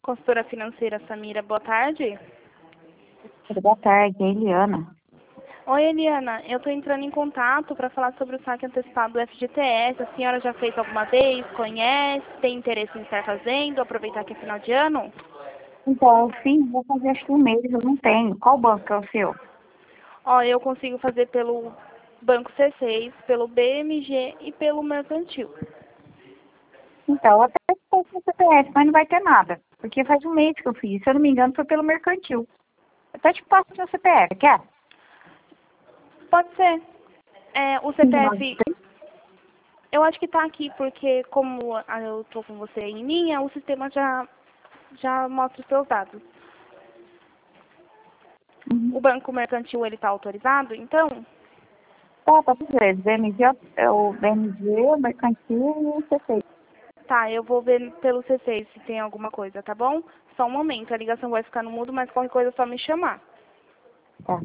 Consultora financeira Samira, boa tarde. Boa tarde, Eliana. Oi, Eliana. Eu estou entrando em contato para falar sobre o saque antecipado do FGTS. A senhora já fez alguma vez? Conhece? Tem interesse em estar fazendo? Aproveitar que é final de ano? Então, eu fiz, vou fazer acho que um mês, eu não tenho. Qual banco é o seu? Ó, eu consigo fazer pelo Banco C6, pelo BMG e pelo Mercantil. Então, até se fosse no CPF, mas não vai ter nada. Porque faz um mês que eu fiz. Se eu não me engano, foi pelo Mercantil. Até te passo no CPF, quer? Pode ser. O CPF, eu acho que está aqui, porque como eu estou com você em linha, o sistema já mostra os seus dados. O Banco Mercantil, ele está autorizado, então? Tá tudo bem. BMG, é o BMG, o Mercantil e o C6. Tá, eu vou ver pelo C6 se tem alguma coisa, tá bom? Só um momento, a ligação vai ficar no mudo, mas qualquer coisa é só me chamar. Tá.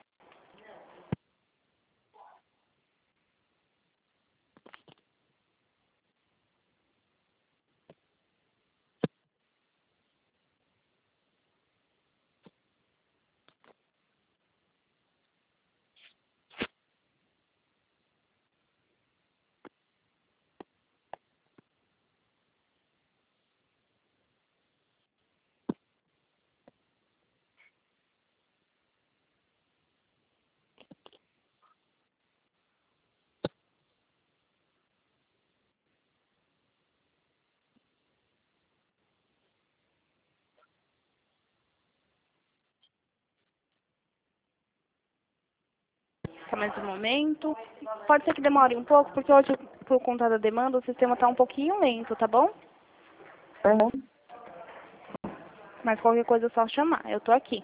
Só mais um momento. Pode ser que demore um pouco, porque hoje, por conta da demanda, o sistema está um pouquinho lento, tá bom? Uhum. Mas qualquer coisa é só chamar, eu tô aqui.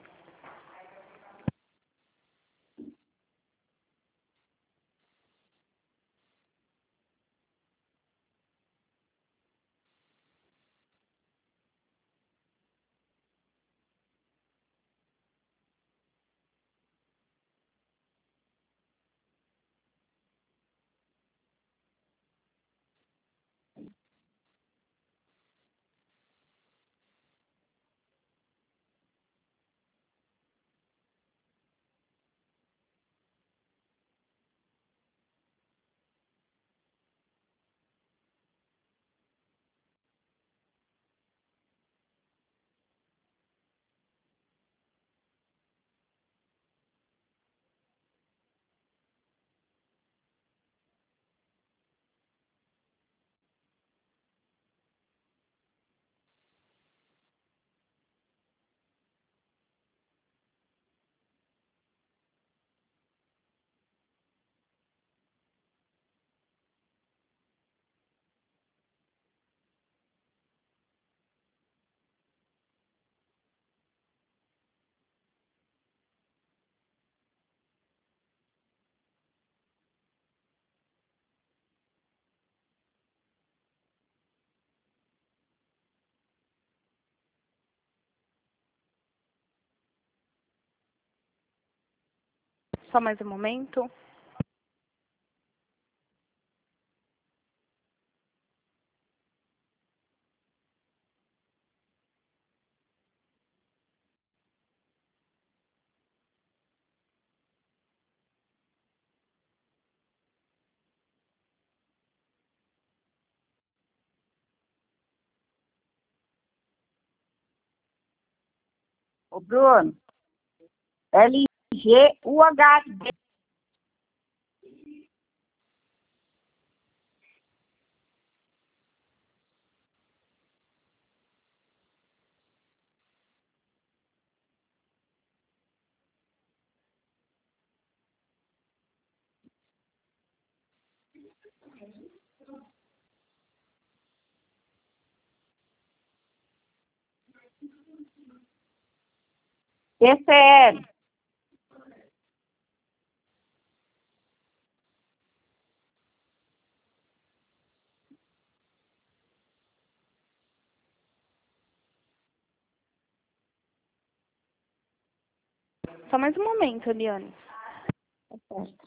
Só mais um momento. Ô, Bruno, LGUH. TCL. Só mais um momento, Eliane. Tá certo.